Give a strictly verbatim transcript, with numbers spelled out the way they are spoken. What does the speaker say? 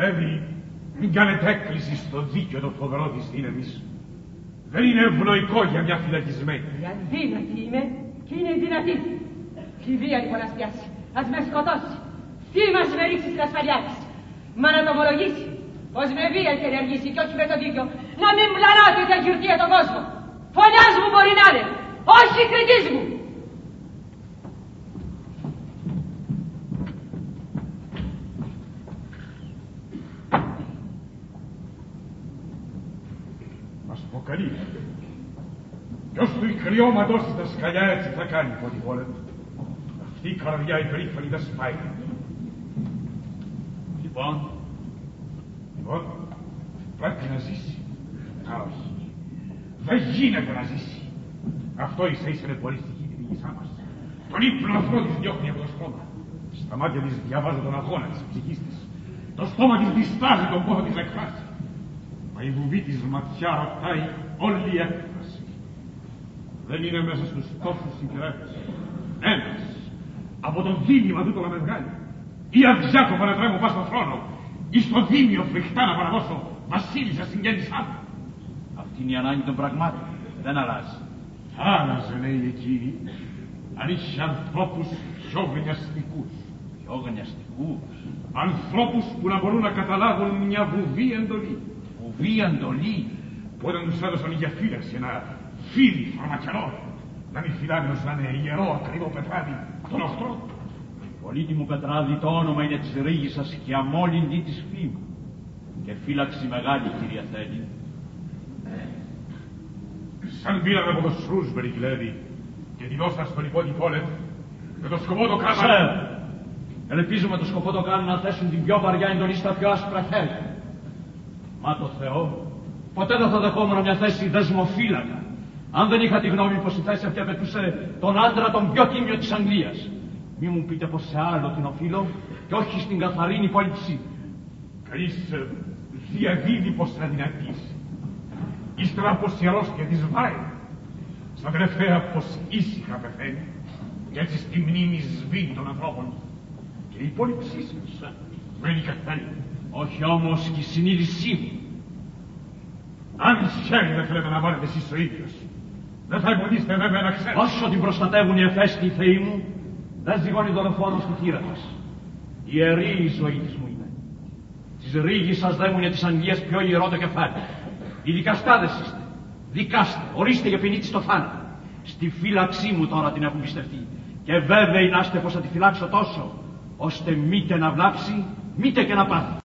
Κλέβη, μην κάνετε έκκληση στο δίκαιο το φοβερό της δύναμης. Δεν είναι ευνοϊκό για μια φυλακισμένη. Η αδύνατη είμαι και είναι δυνατή. Τη βία λοιπόν ας πιάσει, ας με σκοτώσει. Τι μας με ρίξει στην ασφαλιά της. Μα να το ομολογήσει, πως με βία έχει ενεργήσει και όχι με το δίκιο. Να μην πλανάτε για γιορτία τον κόσμο. Φωνιάς μου μπορεί να είναι, όχι κριτής μου. Μας αποκαλεί. Ποιος του η κρυώματος στα σκαλιά έτσι θα κάνει πότε πόλεμο. Αυτή η καρδιά η περήφανη δεν σπάει. Λοιπόν, Λοιπόν, πρέπει να ζήσει. Α, όχι. Δεν γίνεται να ζήσει. Αυτό ίσα ίσα είναι πολύ στοιχή τη δίκησά μας. Τον ύπνο αυτό της διώχνει από το στόμα. Στα μάτια της διαβάζω τον αγώνα της ψυχής της. Το στόμα της διστάζει τον πόνο της να εκφράσει. Μα η βουβή της ματιά ρωτάει όλη η έκφραση. Δεν είναι μέσα στους τόσους συγγραφείς. Ένας, από το δίμημα τούτο να με βγάλει. Ή αδιάκοπα να τρέμω πας στον θρόνο. Ή στο δίμιο φρικτά να παραδώσω βασίλισσα στην γέννησά μου. αυτή είναι η ανάγκη των πραγμάτων. Δεν αλλάζει. Άλλαζε, λέει εκείνη, αν είχε ανθρώπους πιο γνιαστικούς. Πιο γνιαστικούς. Ανθρώπους που να μπορούν να καταλάβουν μια βουβή εντολή. Βουβή εντολή. Που όταν τους έδωσαν για φύλαξη ένα φίδι φαρμακερό, να μην φυλάνε ως να είναι ιερό ακριβό πετράδι τον οχτρό. Πολύτιμο πετράδι το όνομα είναι της Ρήγισσας και αμόλυντη της φήμου. Και φύλαξη μεγάλη, κυρία θέλει. Σαν πήραμε από το Σρούσμπερι, Κλέβη, και τη δώσαν στον υπότιτλο Πόλεμ, με το σκοπό το κάναν. Ξέρω. Ελπίζουμε το σκοπό το κάνουν να θέσουν την πιο βαριά εντολή στα πιο άσπρα χέρια. Μα το Θεό, ποτέ δεν θα δεχόμουν μια θέση δεσμοφύλακα, αν δεν είχα τη γνώμη πως η θέση αυτή απαιτούσε τον άντρα τον πιο τίμιο της Αγγλίας. Μη μου πείτε πως σε άλλο την οφείλω και όχι στην καθαρίνη υπόλοιψή. Κανείς διαδίδει πως θα δυνατήσει. Ύστερα πως η αρρώστια της βάει. Στα τελευταία πως ήσυχα πεθαίνει. Και έτσι στη μνήμη σβήνει των ανθρώπων. Και η υπόλοιψή σας μένει καθαρή. Όχι όμως και η συνείδησή μου. Αν χέρι δεν θέλετε να βάλετε εσείς ο ίδιος, δεν θα εμποδίσετε βέβαια να ξέρετε. Όσο την προστατεύουν οι εφέστοι θεοί μου, δεν ζυγώνει δολοφόνο στη θύρα της. Ιερή η ζωή της μου είναι. Της Ρήγισσας δαίμουνε της Αγγλίας πιο ιερό το κεφάλι. Οι δικαστάδες είστε. Δικάστε, ορίστε για ποινή της το θάνατο. Στη φύλαξή μου τώρα την έχουν πιστευτεί. Και βέβαιοι να είστε πως θα τη φυλάξω τόσο, ώστε μήτε να βλάψει, μήτε και να πάθει.